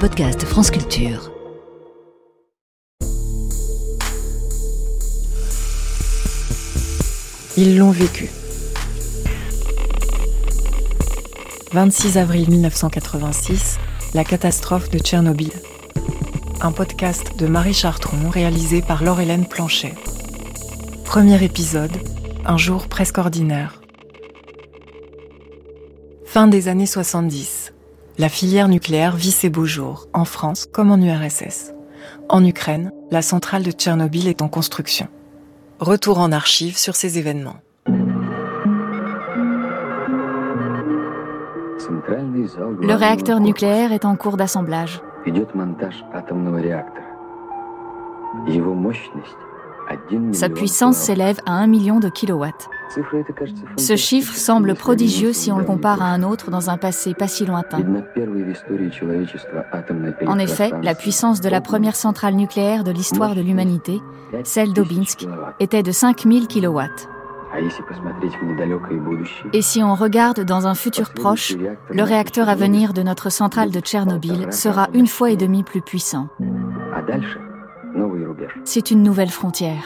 podcast France Culture. Ils l'ont vécu. 26 avril 1986, la catastrophe de Tchernobyl. Un podcast de Marie Chartron réalisé par Laure-Hélène Planchet. Premier épisode, un jour presque ordinaire. Fin des années 70. La filière nucléaire vit ses beaux jours, en France comme en URSS. En Ukraine, la centrale de Tchernobyl est en construction. Retour en archives sur ces événements. Le réacteur nucléaire est en cours d'assemblage. Sa puissance s'élève à 1 million de kilowatts. Ce chiffre semble prodigieux si on le compare à un autre dans un passé pas si lointain. En effet, la puissance de la première centrale nucléaire de l'histoire de l'humanité, celle d'Obinsk, était de 5000 kilowatts. Et si on regarde dans un futur proche, le réacteur à venir de notre centrale de Tchernobyl sera 1,5 fois plus puissant. C'est une nouvelle frontière.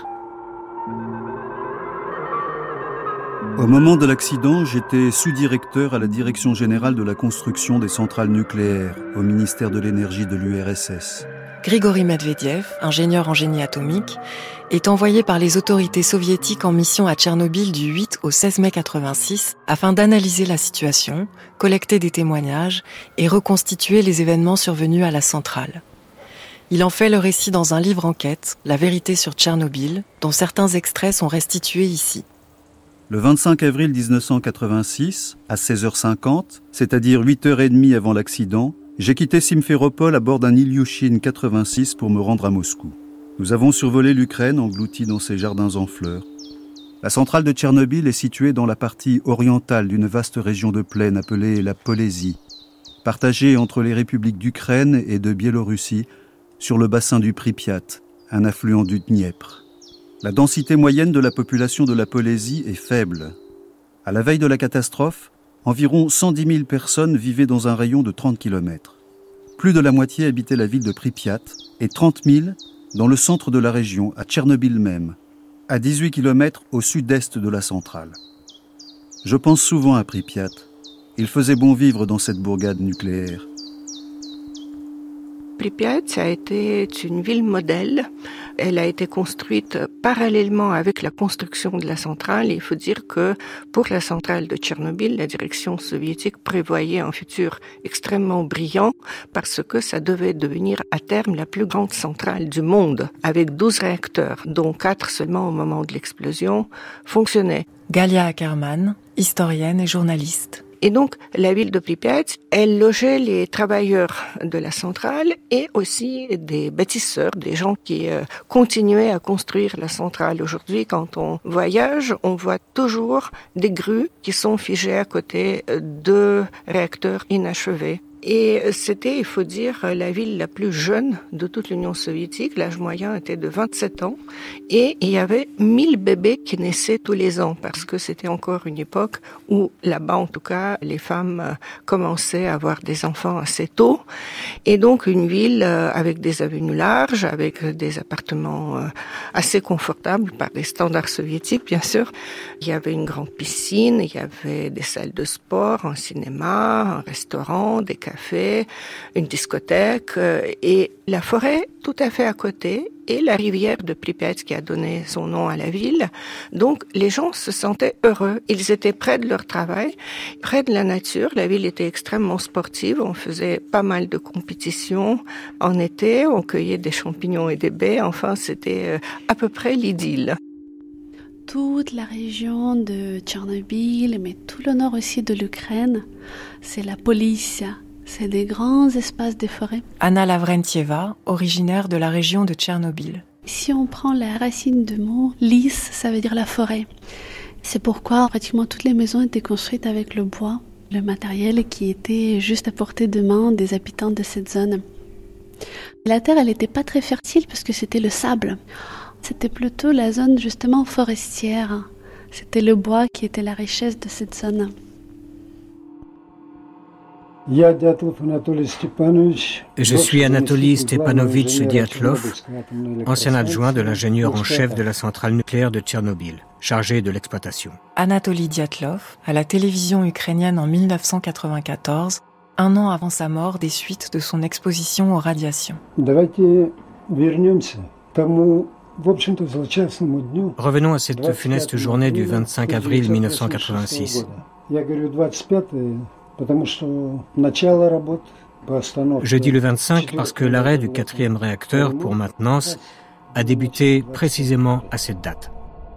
Au moment de l'accident, j'étais sous-directeur à la Direction générale de la construction des centrales nucléaires au ministère de l'énergie de l'URSS. Grigori Medvedev, ingénieur en génie atomique, est envoyé par les autorités soviétiques en mission à Tchernobyl du 8 au 16 mai 86 afin d'analyser la situation, collecter des témoignages et reconstituer les événements survenus à la centrale. Il en fait le récit dans un livre enquête, La vérité sur Tchernobyl, dont certains extraits sont restitués ici. Le 25 avril 1986, à 16h50, c'est-à-dire 8h30 avant l'accident, j'ai quitté Simferopol à bord d'un Ilyushin 86 pour me rendre à Moscou. Nous avons survolé l'Ukraine, engloutie dans ses jardins en fleurs. La centrale de Tchernobyl est située dans la partie orientale d'une vaste région de plaine appelée la Polésie, partagée entre les républiques d'Ukraine et de Biélorussie sur le bassin du Pripyat, un affluent du Dniepr. La densité moyenne de la population de la Polésie est faible. À la veille de la catastrophe, environ 110 000 personnes vivaient dans un rayon de 30 km. Plus de la moitié habitaient la ville de Pripyat et 30 000 dans le centre de la région, à Tchernobyl même, à 18 km au sud-est de la centrale. Je pense souvent à Pripyat. Il faisait bon vivre dans cette bourgade nucléaire. Pripyat, ça a été une ville modèle. Elle a été construite parallèlement avec la construction de la centrale. Il faut dire que pour la centrale de Tchernobyl, la direction soviétique prévoyait un futur extrêmement brillant parce que ça devait devenir à terme la plus grande centrale du monde, avec 12 réacteurs, dont 4 seulement au moment de l'explosion, fonctionnaient. Galia Ackerman, historienne et journaliste. Et donc, la ville de Pripyat, elle logeait les travailleurs de la centrale et aussi des bâtisseurs, des gens qui continuaient à construire la centrale. Aujourd'hui, quand on voyage, on voit toujours des grues qui sont figées à côté de réacteurs inachevés. Et c'était, il faut dire, la ville la plus jeune de toute l'Union soviétique. L'âge moyen était de 27 ans. Et il y avait 1000 bébés qui naissaient tous les ans, parce que c'était encore une époque où, là-bas en tout cas, les femmes commençaient à avoir des enfants assez tôt. Et donc une ville avec des avenues larges, avec des appartements assez confortables par les standards soviétiques, bien sûr. Il y avait une grande piscine, il y avait des salles de sport, un cinéma, un restaurant, des café, une discothèque et la forêt tout à fait à côté et la rivière de Pripyat qui a donné son nom à la ville. Donc les gens se sentaient heureux, ils étaient près de leur travail, près de la nature. La ville était extrêmement sportive, on faisait pas mal de compétitions en été, on cueillait des champignons et des baies, enfin c'était à peu près l'idylle. Toute la région de Tchernobyl, mais tout le nord aussi de l'Ukraine, c'est la Polissia. C'est des grands espaces de forêt. Anna Lavrentieva, originaire de la région de Tchernobyl. Si on prend la racine du mot, lis, ça veut dire la forêt. C'est pourquoi pratiquement toutes les maisons étaient construites avec le bois, le matériel qui était juste à portée de main des habitants de cette zone. La terre, elle n'était pas très fertile parce que c'était le sable. C'était plutôt la zone justement forestière. C'était le bois qui était la richesse de cette zone. Je suis Anatoly Stepanovitch Dyatlov, ancien adjoint de l'ingénieur en chef de la centrale nucléaire de Tchernobyl, chargé de l'exploitation. Anatoly Dyatlov, à la télévision ukrainienne en 1994, un an avant sa mort des suites de son exposition aux radiations. Revenons à cette funeste journée du 25 avril 1986. Je dis le 25 parce que l'arrêt du 4e réacteur pour maintenance a débuté précisément à cette date.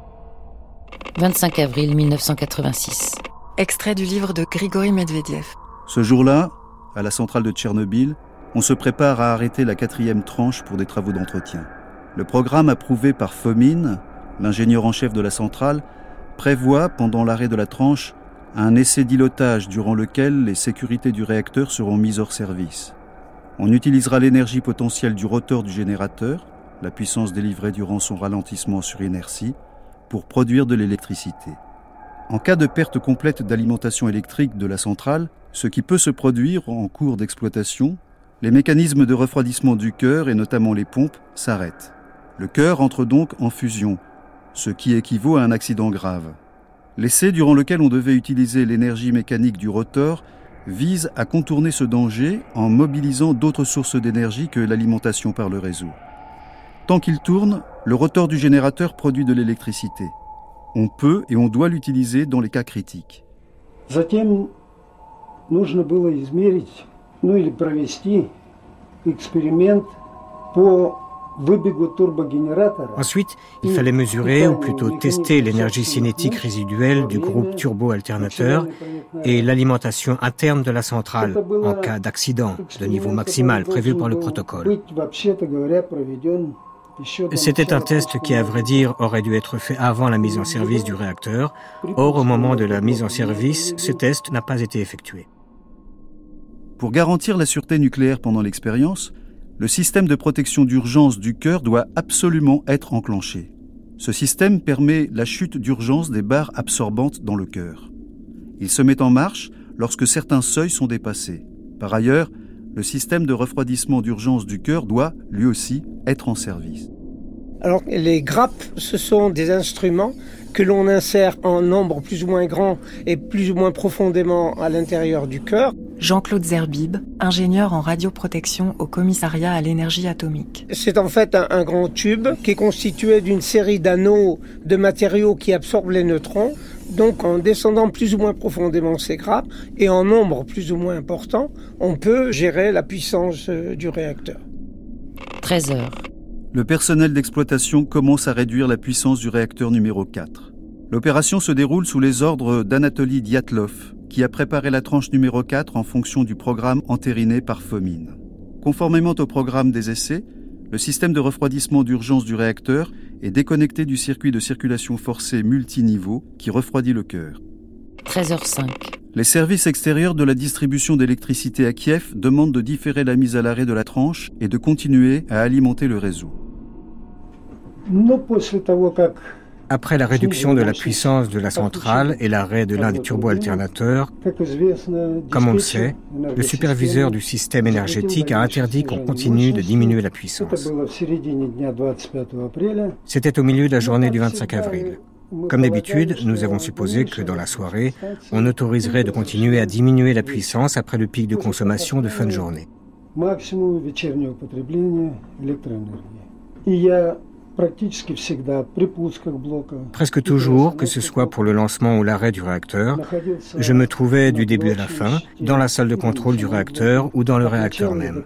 25 avril 1986. Extrait du livre de Grigory Medvedev. Ce jour-là, à la centrale de Tchernobyl, on se prépare à arrêter la 4e tranche pour des travaux d'entretien. Le programme approuvé par Fomin, l'ingénieur en chef de la centrale, prévoit, pendant l'arrêt de la tranche, un essai d'îlotage durant lequel les sécurités du réacteur seront mises hors service. On utilisera l'énergie potentielle du rotor du générateur, la puissance délivrée durant son ralentissement sur inertie, pour produire de l'électricité. En cas de perte complète d'alimentation électrique de la centrale, ce qui peut se produire en cours d'exploitation, les mécanismes de refroidissement du cœur, et notamment les pompes, s'arrêtent. Le cœur entre donc en fusion, ce qui équivaut à un accident grave. L'essai durant lequel on devait utiliser l'énergie mécanique du rotor vise à contourner ce danger en mobilisant d'autres sources d'énergie que l'alimentation par le réseau. Tant qu'il tourne, le rotor du générateur produit de l'électricité. On peut et on doit l'utiliser dans les cas critiques. Затем нужно было измерить, или провести эксперимент по выбегу турбогенератора. Ensuite, il fallait mesurer, ou plutôt tester, l'énergie cinétique résiduelle du groupe turbo-alternateur et l'alimentation interne de la centrale en cas d'accident de niveau maximal prévu par le protocole. C'était un test qui, à vrai dire, aurait dû être fait avant la mise en service du réacteur. Or, au moment de la mise en service, ce test n'a pas été effectué. Pour garantir la sûreté nucléaire pendant l'expérience, le système de protection d'urgence du cœur doit absolument être enclenché. Ce système permet la chute d'urgence des barres absorbantes dans le cœur. Il se met en marche lorsque certains seuils sont dépassés. Par ailleurs, le système de refroidissement d'urgence du cœur doit, lui aussi, être en service. Alors, les grappes, ce sont des instruments que l'on insère en nombre plus ou moins grand et plus ou moins profondément à l'intérieur du cœur. Jean-Claude Zerbib, ingénieur en radioprotection au commissariat à l'énergie atomique. C'est en fait un grand tube qui est constitué d'une série d'anneaux de matériaux qui absorbent les neutrons. Donc, en descendant plus ou moins profondément ces grappes et en nombre plus ou moins important, on peut gérer la puissance du réacteur. 13 heures. Le personnel d'exploitation commence à réduire la puissance du réacteur numéro 4. L'opération se déroule sous les ordres d'Anatoly Dyatlov, qui a préparé la tranche numéro 4 en fonction du programme entériné par Fomin. Conformément au programme des essais, le système de refroidissement d'urgence du réacteur est déconnecté du circuit de circulation forcée multiniveau qui refroidit le cœur. 13h05. Les services extérieurs de la distribution d'électricité à Kiev demandent de différer la mise à l'arrêt de la tranche et de continuer à alimenter le réseau. Après la réduction de la puissance de la centrale et l'arrêt de l'un des turbo-alternateurs, comme on le sait, le superviseur du système énergétique a interdit qu'on continue de diminuer la puissance. C'était au milieu de la journée du 25 avril. Comme d'habitude, nous avons supposé que dans la soirée, on autoriserait de continuer à diminuer la puissance après le pic de consommation de fin de journée. Presque toujours, que ce soit pour le lancement ou l'arrêt du réacteur, je me trouvais du début à la fin dans la salle de contrôle du réacteur ou dans le réacteur même.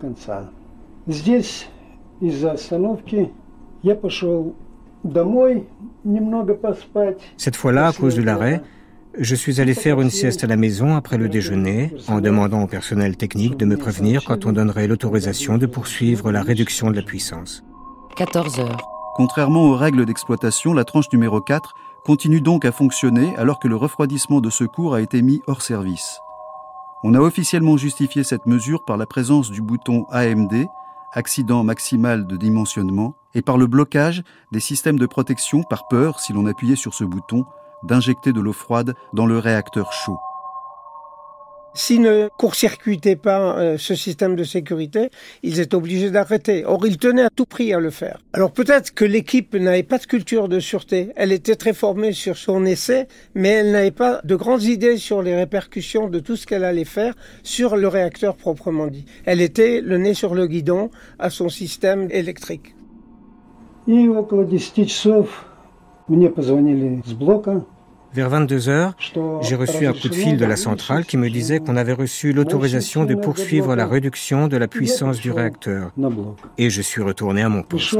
Cette fois-là, à cause de l'arrêt, je suis allé faire une sieste à la maison après le déjeuner, en demandant au personnel technique de me prévenir quand on donnerait l'autorisation de poursuivre la réduction de la puissance. 14 heures. Contrairement aux règles d'exploitation, la tranche numéro 4 continue donc à fonctionner alors que le refroidissement de secours a été mis hors service. On a officiellement justifié cette mesure par la présence du bouton AMD, accident maximal de dimensionnement, et par le blocage des systèmes de protection par peur, si l'on appuyait sur ce bouton, d'injecter de l'eau froide dans le réacteur chaud. S'ils ne court-circuitaient pas ce système de sécurité, ils étaient obligés d'arrêter. Or, ils tenaient à tout prix à le faire. Alors peut-être que l'équipe n'avait pas de culture de sûreté. Elle était très formée sur son essai, mais elle n'avait pas de grandes idées sur les répercussions de tout ce qu'elle allait faire sur le réacteur proprement dit. Elle était le nez sur le guidon à son système électrique. И около 10 часов мне позвонили с блока. Vers 22 heures, j'ai reçu un coup de fil de la centrale qui me disait qu'on avait reçu l'autorisation de poursuivre la réduction de la puissance du réacteur. Et je suis retourné à mon poste.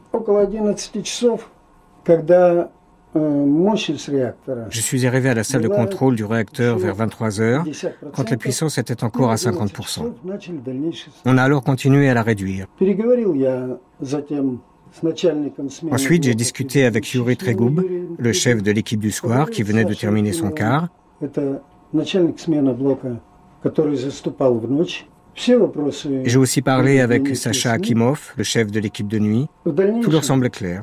Je suis arrivé à la salle de contrôle du réacteur vers 23 heures, quand la puissance était encore à 50%. On a alors continué à la réduire. Ensuite, j'ai discuté avec Yuri Tregoub, le chef de l'équipe du soir qui venait de terminer son quart. J'ai aussi parlé avec Sacha Akimov, le chef de l'équipe de nuit. Tout leur semblait clair.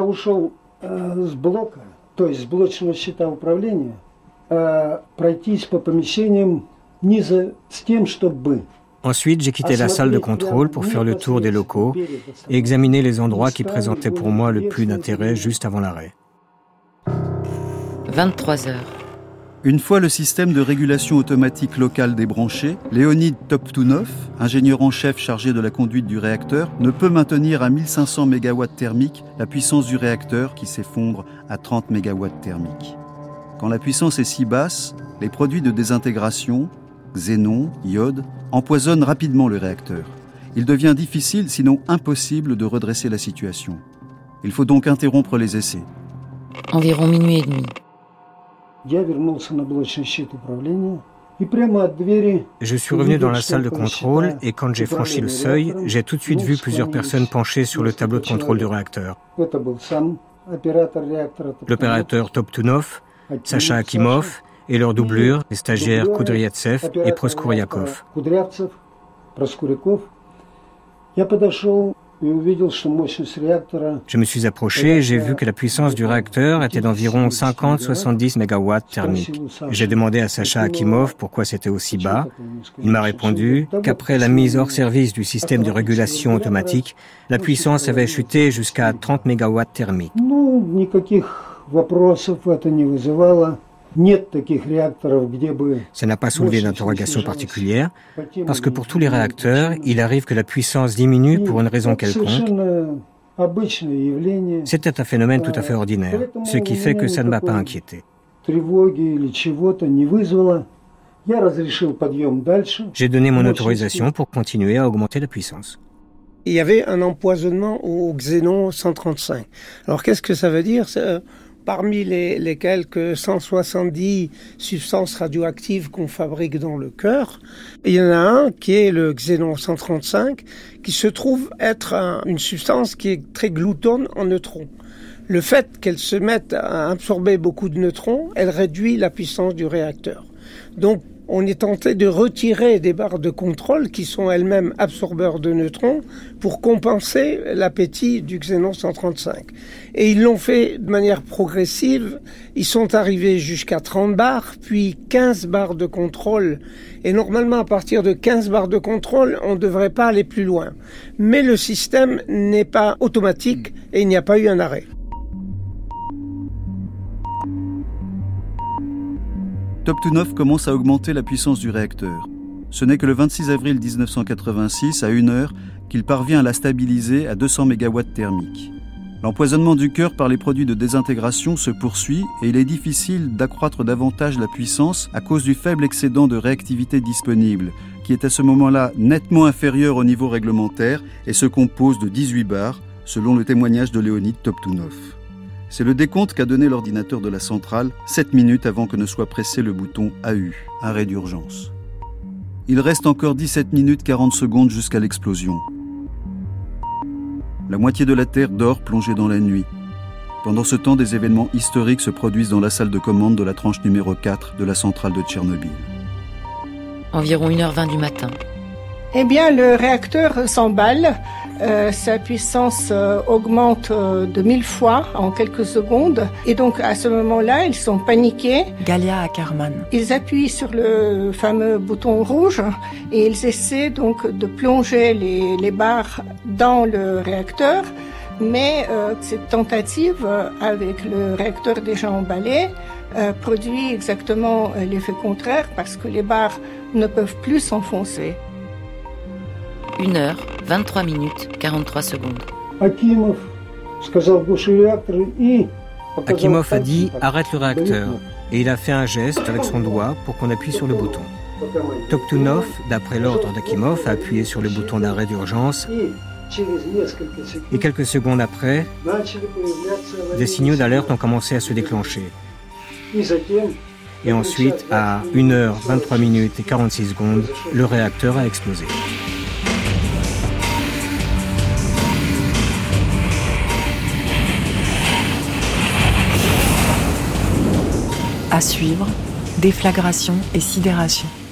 Ensuite, j'ai quitté la salle de contrôle pour faire le tour des locaux et examiner les endroits qui présentaient pour moi le plus d'intérêt juste avant l'arrêt. 23 heures. Une fois le système de régulation automatique locale débranché, Leonid Toptunov, ingénieur en chef chargé de la conduite du réacteur, ne peut maintenir à 1500 MW thermiques la puissance du réacteur qui s'effondre à 30 MW thermiques. Quand la puissance est si basse, les produits de désintégration, xénon, iode, empoisonnent rapidement le réacteur. Il devient difficile, sinon impossible, de redresser la situation. Il faut donc interrompre les essais. Environ minuit et demi. Je suis revenu dans la salle de contrôle et quand j'ai franchi le seuil, j'ai tout de suite vu plusieurs personnes penchées sur le tableau de contrôle du réacteur. L'opérateur Toptunov, Sacha Akimov et leurs doublures, les stagiaires Kudryavtsev et Proskouryakov. Je me suis approché et j'ai vu que la puissance du réacteur était d'environ 50-70 MW thermiques. J'ai demandé à Sacha Akimov pourquoi c'était aussi bas. Il m'a répondu qu'après la mise hors service du système de régulation automatique, la puissance avait chuté jusqu'à 30 MW thermiques. Ça n'a pas soulevé d'interrogation particulière, parce que pour tous les réacteurs, il arrive que la puissance diminue pour une raison quelconque. C'était un phénomène tout à fait ordinaire, ce qui fait que ça ne m'a pas inquiété. J'ai donné mon autorisation pour continuer à augmenter la puissance. Il y avait un empoisonnement au xénon 135. Alors qu'est-ce que ça veut dire ? Parmi les quelques 170 substances radioactives qu'on fabrique dans le cœur, il y en a un qui est le xénon 135, qui se trouve être une substance qui est très gloutonne en neutrons. Le fait qu'elle se mette à absorber beaucoup de neutrons, elle réduit la puissance du réacteur. Donc, on est tenté de retirer des barres de contrôle qui sont elles-mêmes absorbeurs de neutrons pour compenser l'appétit du xénon 135. Et ils l'ont fait de manière progressive. Ils sont arrivés jusqu'à 30 barres, puis 15 barres de contrôle. Et normalement, à partir de 15 barres de contrôle, on ne devrait pas aller plus loin. Mais le système n'est pas automatique et il n'y a pas eu un arrêt. Toptunov commence à augmenter la puissance du réacteur. Ce n'est que le 26 avril 1986, à 1 heure, qu'il parvient à la stabiliser à 200 MW thermiques. L'empoisonnement du cœur par les produits de désintégration se poursuit et il est difficile d'accroître davantage la puissance à cause du faible excédent de réactivité disponible, qui est à ce moment-là nettement inférieur au niveau réglementaire et se compose de 18 bars, selon le témoignage de Leonid Toptunov. C'est le décompte qu'a donné l'ordinateur de la centrale 7 minutes avant que ne soit pressé le bouton AU, arrêt d'urgence. Il reste encore 17 minutes 40 secondes jusqu'à l'explosion. La moitié de la Terre dort plongée dans la nuit. Pendant ce temps, des événements historiques se produisent dans la salle de commande de la tranche numéro 4 de la centrale de Tchernobyl. Environ 1h20 du matin. Eh bien, le réacteur s'emballe sa puissance augmente de 1000 fois en quelques secondes. Et donc, à ce moment-là, ils sont paniqués. Galia Ackerman. Ils appuient sur le fameux bouton rouge et ils essaient donc de plonger les barres dans le réacteur. Mais cette tentative, avec le réacteur déjà emballé, produit exactement l'effet contraire parce que les barres ne peuvent plus s'enfoncer. 1 heure, 23 minutes, 43 secondes. Akimov a dit « arrête le réacteur » et il a fait un geste avec son doigt pour qu'on appuie sur le bouton. Toptunov, d'après l'ordre d'Akimov, a appuyé sur le bouton d'arrêt d'urgence et quelques secondes après, des signaux d'alerte ont commencé à se déclencher. Et ensuite, à 1 heure, 23 minutes et 46 secondes, le réacteur a explosé. À suivre, déflagration et sidération.